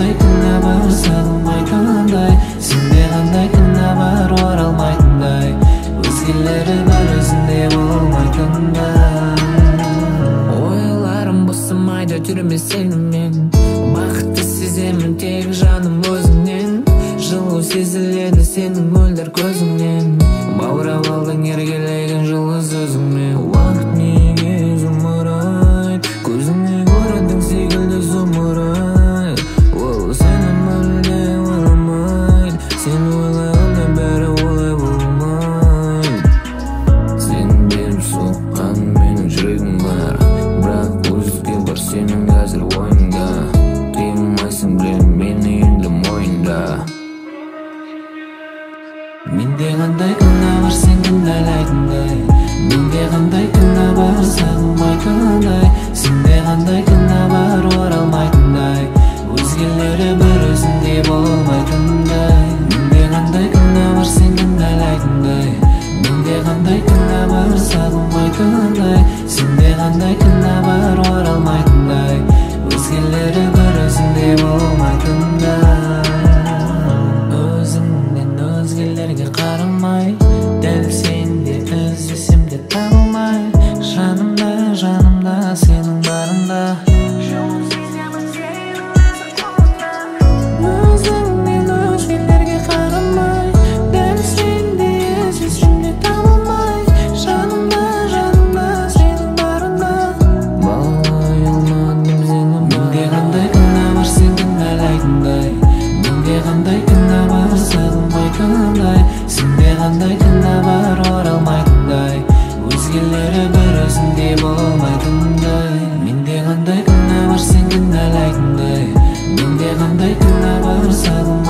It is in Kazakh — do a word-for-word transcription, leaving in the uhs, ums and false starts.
qanday күнә бар сағынмайтындай, сенде қандай күнә бар оралмайтындай, өзгелері бар өзінде болмайтындай. Ойларым босамайды жүрме сенімен, бақытты сеземін тек жаным өзіңнен, жылу сезіледі сенің мөлдір көзіңнен, баурап алдың еркелеген жұлдыз өзіңмен. Уақыт неге зымырайды, көзіңе көріндің секілді зымырайды, ол сені мүлде ойламайды, сен ойлағанда бәрі олай болмайды. Сен беріп соққан менің жүрегім бар, бірақ өзге бар сенің қазір ойыңда, қимайсың білем мені енді мойында. Менде қандай күнә бар сен кінәлайтындай, менде қандай күнә бар сағынмайтындай, сенде қандай күнә бар оралмайтындай, өзгелері бір өзінде болмайтындай. Менде қандай күнә бар сен кінәлайтындай, менде қандай күнә бар сағынмайтындай, сенде қандай күнә бар оралмайтындай, өзгелері бір өзінде болмайтындай. Өзіңнен өзгелерге қарамай, дәл сенде іздесемде табылмай, жанымда жанымда сенің барыңда. Өзіңнен өзгелерге қарамай, дәл сенде іздесемде табылмай, жанымда жанымда сенің барыңда. Балай алмадым сені. Менде қандай күнә бар сен кінәлайтындай, менде қандай күнә бар сағынмайтындай, сенде қандай күнә бар оралмайтындай, өзгелері бір өзінде болмайтындай. Менде қандай күнә бар сен кінәлайтындай, менде қандай күнә бар сағынмайтындай,